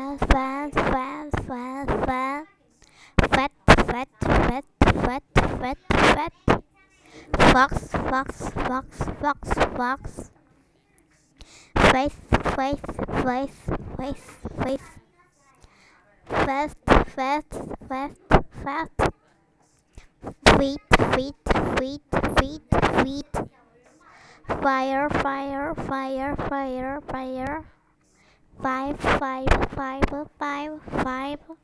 fan, fan, fan, fan. Fat, fat, fat, fat, fat, fat. Fox, fox, fox, fox, fox. Face, face, face, face, face. Fast, fast, fast, fast. Feet, feet, feet, feet, feet. Fire, fire, fire, fire, fire. Five, five, five, five, five.